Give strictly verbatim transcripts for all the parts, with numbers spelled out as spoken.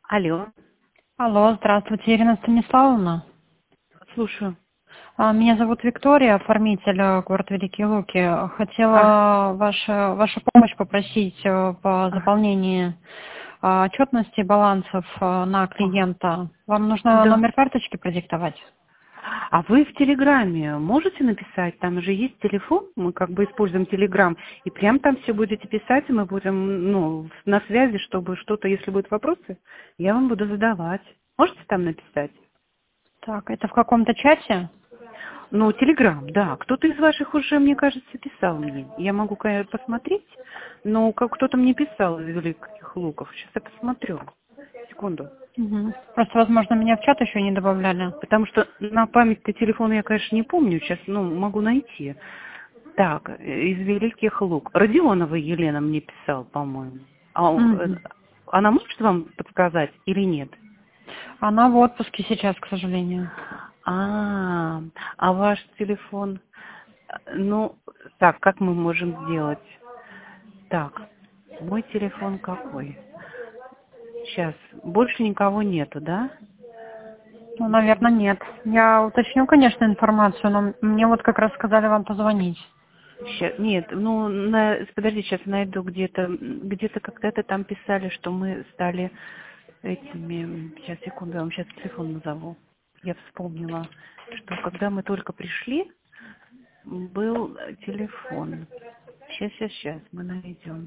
Алло, Алло, здравствуйте, Ирина Станиславовна. слушаю. А, Меня зовут Виктория, оформитель, э, город Великие Луки. А, Хотела вашу, вашу помощь попросить э, по а, заполнению а, отчетности балансов э, на а, клиента. Вам нужно да. номер карточки продиктовать? А вы в Телеграме можете написать? Там же есть телефон, мы как бы используем Телеграм, и прям там все будете писать, и мы будем, ну, на связи, чтобы что-то, если будут вопросы, я вам буду задавать. Можете там написать? Так, это в каком-то чате? Ну, Телеграм, да. Кто-то из ваших уже, мне кажется, писал мне. Я могу, конечно, посмотреть, но как кто-то мне писал из Великих Луков. Сейчас я посмотрю. Секунду. Мгм. Просто, возможно, меня в чат еще не добавляли. Потому что на память-то телефона я, конечно, не помню, сейчас, ну, могу найти. Так, э, из Великих Лук. Родионова Елена мне писал, по-моему. А э, Мгм. она может вам подсказать или нет? Она в отпуске сейчас, к сожалению. А, а ваш телефон? Э, Ну, так, как мы можем сделать? Так, мой телефон какой? Сейчас, больше никого нету, да? Ну, наверное, нет. Я уточню, конечно, информацию, но мне вот как раз сказали вам позвонить. Ща- нет, ну, на, подожди, сейчас найду где-то, где-то когда-то там писали, что мы стали этими, сейчас, секунду, я вам сейчас телефон назову. Я вспомнила, что когда мы только пришли, был телефон. Сейчас, сейчас, сейчас, мы найдем.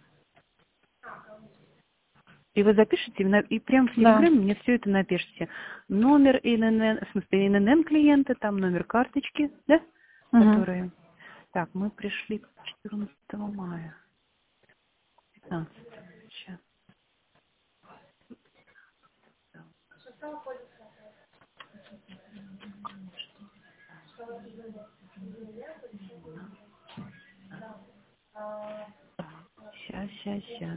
И вы запишите, и на- и прямо в Да. Телеграме мне все это напишите. Номер ИНН, в смысле ИНН клиента, там номер карточки, да, Угу. которые... Так, мы пришли четырнадцатого мая, пятнадцатого. Сейчас. Сейчас, сейчас, сейчас.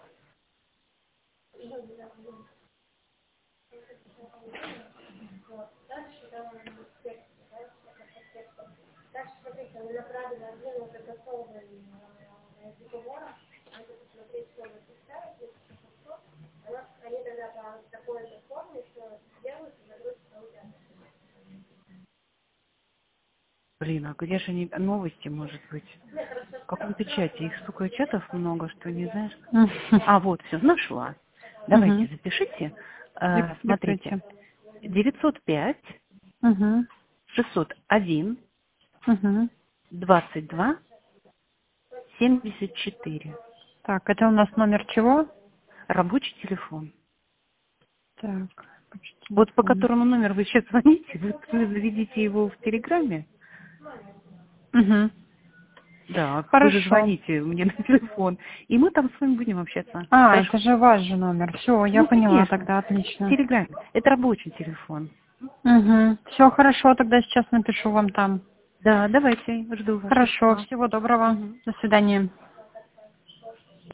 Блин, а где же они новости, может быть? В каком-то чате? Их столько чатов много, что не знаешь. А, вот, все, нашла. Давайте, Угу. запишите. Э, смотрите. Диктуйте. девятьсот пять Угу. шестьсот один Угу. двадцать два семьдесят четыре. Так, это у нас номер чего? Рабочий телефон. Так, почти Вот по телефон. которому номер вы сейчас звоните, вы, вы заведите его в Телеграме. Угу. Да, вы же Хорошо. звоните мне на телефон, и мы там с вами будем общаться. А, Хорошо? это же ваш же номер. Все, я Ну, поняла конечно. тогда, В отлично. Телеграме. Это рабочий телефон. Угу. Все хорошо, тогда сейчас напишу вам там. Да, давайте, жду вас Хорошо, письма. всего доброго. Мгм. До свидания.